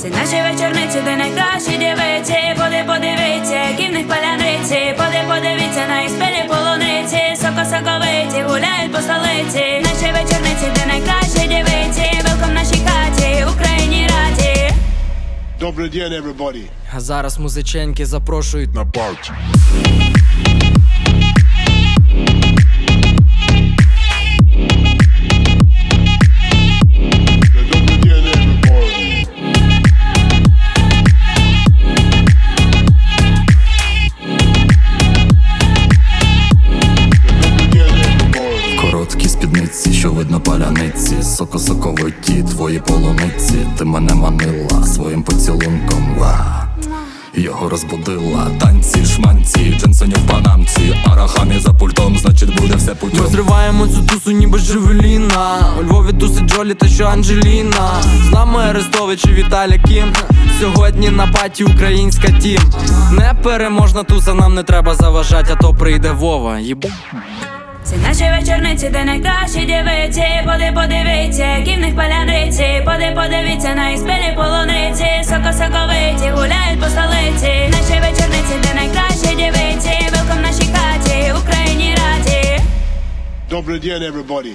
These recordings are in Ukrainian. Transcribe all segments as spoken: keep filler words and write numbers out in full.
Це наші вечорниці, де найкращі дівиці. Поди, подивіться, які в них паляниці. Поди, подивіться, на їх спілі полуниці. Соко-соковиті гуляють по столиці. Наші вечорниці, де найкращі дівиці. Велком в нашій хаті, Україні раді. Добрий день, everybody. А зараз музиченьки запрошують на парті. Короткі спідниці, що видно паляниці, соко-соковиті твої полуниці. Ти мене манила своїм поцілунком, ва. Його розбудила. Танці, шманці, джинсоні в панамці. Арахамі за пультом, значить буде все путем. Ми зриваємо цю тусу ніби Джевеліна. У Львові тусить Джолі та що Анджеліна. З нами Арестович і Віталя Кім. Сьогодні на паті українська тім. Непереможна туса, нам не треба заважать, а то прийде Вова, їбу. Це наші вечорниці, де найкращі дівиці. Поди, подивіться, які в них паляниці. Поди, подивіться, на їх спілі полуниці. Соко-соковиті гуляють по столиці. Наші вечорниці, де найкращі дівиці. Велком в нашій хаті, Україні раді. Добрий день, everybody.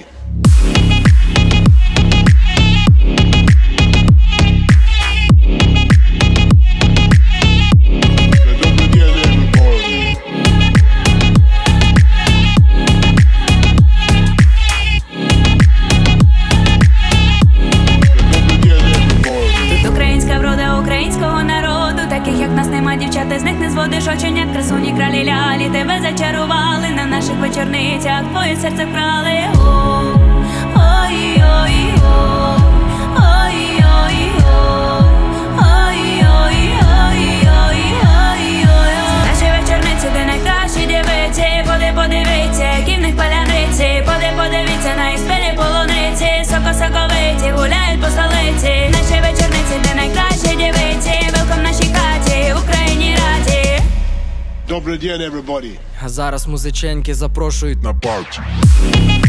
Українського народу, таких як нас нема, дівчата, з них не зводиш оченят. Красуні кралі лялі, тебе зачарували. На наших вечорницях твоє серце вкрали. Ой-ой-ой, ой-ой-ой, ой-ой-ой. Наші вечорниці, де найкращі дівиці. Поди, подивіться, які в них паляниці. Поди, подивіться, на їх спілі полуниці. Соко-соковиті гуляють по столиці. Наші вечорниці, де найкращі дівиці. Велком в нашій хаті, Україні раді. Добрий день, everybody. А зараз музиченьки запрошують на парті.